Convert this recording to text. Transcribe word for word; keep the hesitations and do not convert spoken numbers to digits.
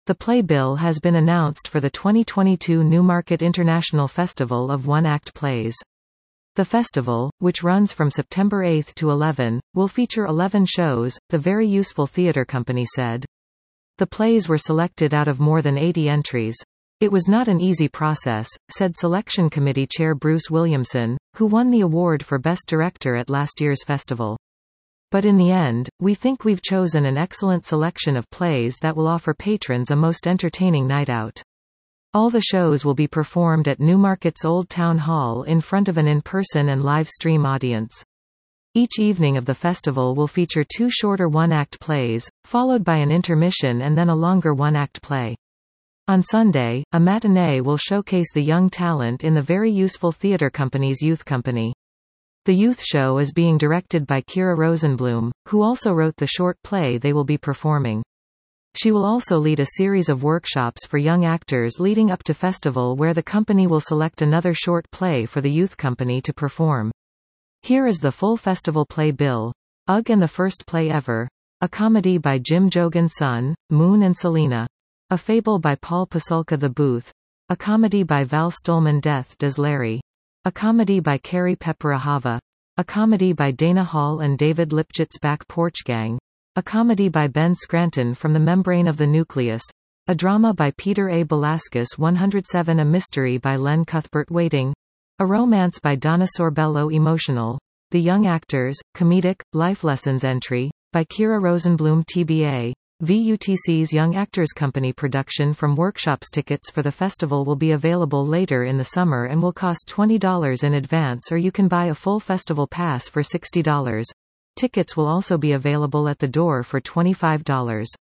The playbill has been announced for the twenty twenty-two Newmarket International Festival of One-Act Plays. The festival, which runs from September eighth to eleventh, will feature eleven shows, the Very Useful Theatre Company said. The plays were selected out of more than eighty entries. It was not an easy process, said Selection Committee Chair Bruce Williamson, who won the award for Best Director at last year's festival. But in the end, we think we've chosen an excellent selection of plays that will offer patrons a most entertaining night out. All the shows will be performed at Newmarket's Old Town Hall in front of an in-person and live-stream audience. Each evening of the festival will feature two shorter one-act plays, followed by an intermission and then a longer one-act play. On Sunday, a matinee will showcase the young talent in the Very Useful Theatre Company's Youth Company. The youth show is being directed by Kira Rosenblum, who also wrote the short play they will be performing. She will also lead a series of workshops for young actors leading up to festival where the company will select another short play for the youth company to perform. Here is the full festival play bill. Ugh and the First Play Ever. A comedy by Jim Jogan's Son, Moon and Selena. A Fable by Paul Pasulka The Booth. A comedy by Val Stolman Death Does Larry. A comedy by Carrie Pepperahava. A comedy by Dana Hall and David Lipchitz Back Porch Gang. A comedy by Ben Scranton From the Membrane of the Nucleus. A drama by Peter A. Belascus one oh seven. A mystery by Len Cuthbert Waiting. A romance by Donna Sorbello Emotional. The Young Actors, Comedic, Life Lessons entry, by Kira Rosenblum T B A. V U T C's Young Actors Company production from workshops. Tickets for the festival will be available later in the summer and will cost twenty dollars in advance, or you can buy a full festival pass for sixty dollars. Tickets will also be available at the door for twenty-five dollars.